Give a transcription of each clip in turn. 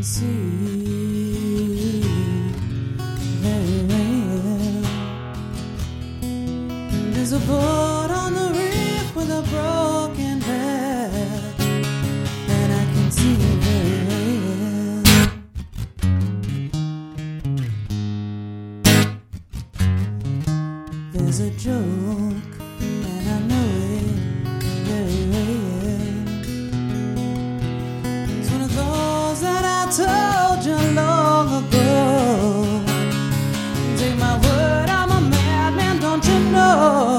can see very well. There's a boat on the reef with a broken back, and I can see it very well. There's a joke, and I know it very well. It's one of those that I told you long ago. Take my word, I'm a madman, don't you know?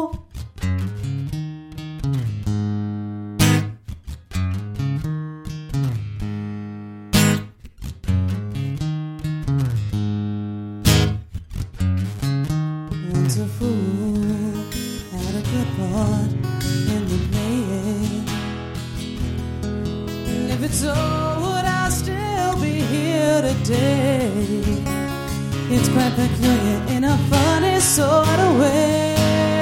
Once a fool had a good part in the play, and if it's so, would I still be here today? It's quite peculiar in a funny sort of way.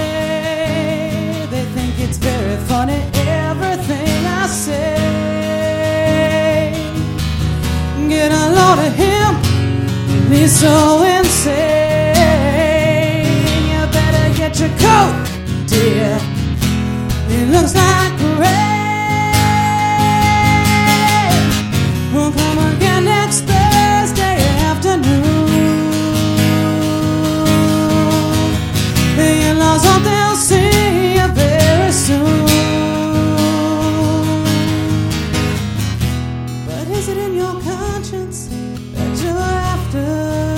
They think it's very funny, everything I say. Get a load of him, he's so insane. You better get your coat, dear, it looks like rain. We'll come again next Thursday afternoon. The in-laws hope they'll see you very soon. But is it in your conscience that you're after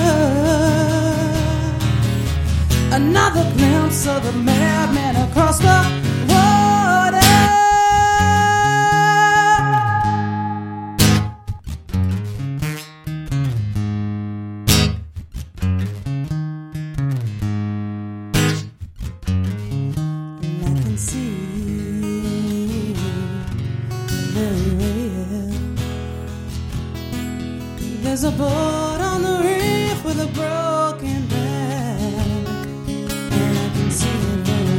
another glimpse of the madman across the water? And I can see very well. There's a boat on the reef with a broken back, and I can see it very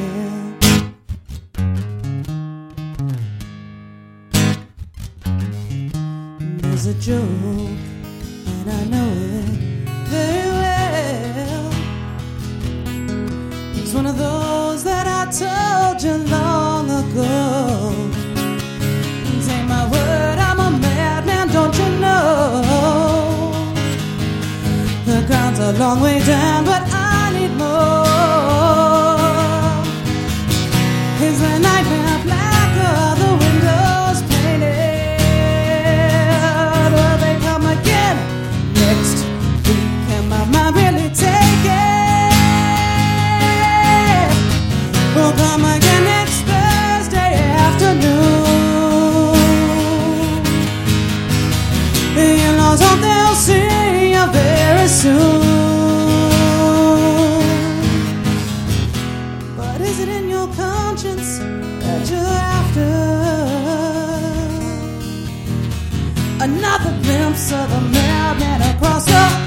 well. There's a joke, and I know it very well. It's one of those that I told you long ago. Take my word, I'm a madman, don't you know? The ground's a long way down, but I need more. Is the nightmare blacker, the windows painted? Will they come again next week? Can my mind really take it? We'll come again next Thursday afternoon. The in-laws hope they'll see you very soon. But is it in your conscience that you're after another glimpse of the madman across the